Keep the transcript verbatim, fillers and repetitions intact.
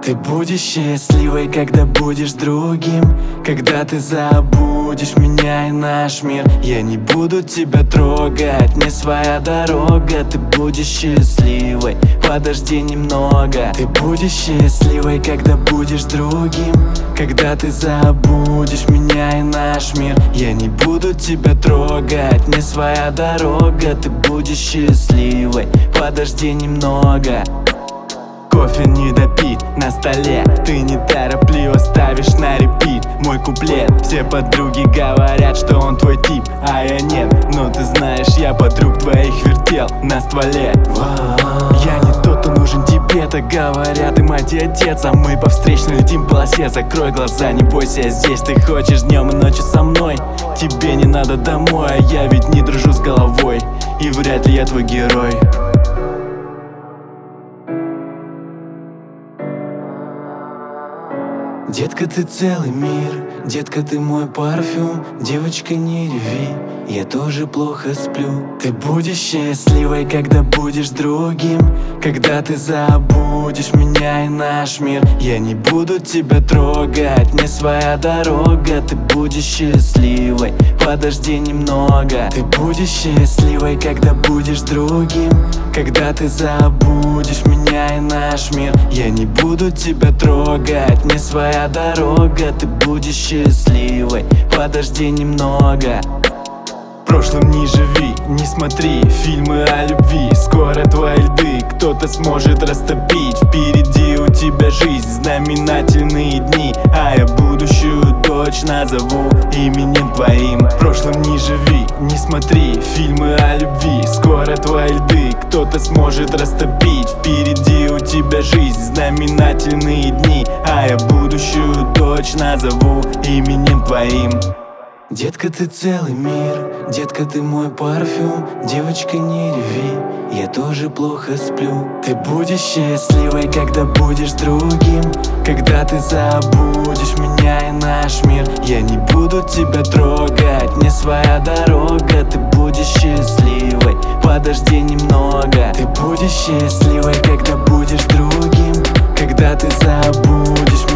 Ты будешь счастливой, когда будешь другим, когда ты забудешь меня и наш мир. Я не буду тебя трогать, не своя дорога. Ты будешь счастливой, подожди немного. Ты будешь счастливой, когда будешь другим, когда ты забудешь меня и наш мир. Я не буду тебя трогать, не своя дорога. Ты будешь счастливой, подожди немного. Кофе не допить на столе, ты неторопливо ставишь на репит мой куплет. Все подруги говорят, что он твой тип, а я нет. Но ты знаешь, я подруг твоих вертел на стволе. Я не тот, кто нужен тебе, так говорят и мать и отец. А мы по встречной летим полосе. Закрой глаза, не бойся, я здесь. Ты хочешь днем и ночью со мной, тебе не надо домой. А я ведь не дружу с головой, и вряд ли я твой герой. Детка, ты целый мир, детка, ты мой парфюм. Девочка, не реви, я тоже плохо сплю. Ты будешь счастливой, когда будешь другим, когда ты забудешь меня и наш мир. Я не буду тебя трогать, не своя дорога. Ты будешь счастливой, подожди немного. Ты будешь счастливой, когда будешь другим, когда ты забудешь меня и наш мир. Я не буду тебя трогать, не своя дорога. Ты будешь счастливой, подожди немного. Прошлым не живи, не смотри фильмы о любви. Скоро твои льды кто-то сможет растопить. Впереди у тебя жизнь, знаменательные дни, а я будущую дочь назову именем твоим. Прошлым не живи, не смотри фильмы о любви. Скоро твои льды кто-то сможет растопить. Впереди у тебя жизнь, знаменательные дни, а я будущую дочь назову именем твоим. Детка, ты целый мир, детка, ты мой парфюм. Девочка, не реви, я тоже плохо сплю. Ты будешь счастливой, когда будешь другим, когда ты забудешь меня и наш мир. Я не буду тебя трогать, не своя дорога. Ты будешь счастливой, подожди немного. Ты будешь счастливой, когда будешь другим, когда ты забудешь меня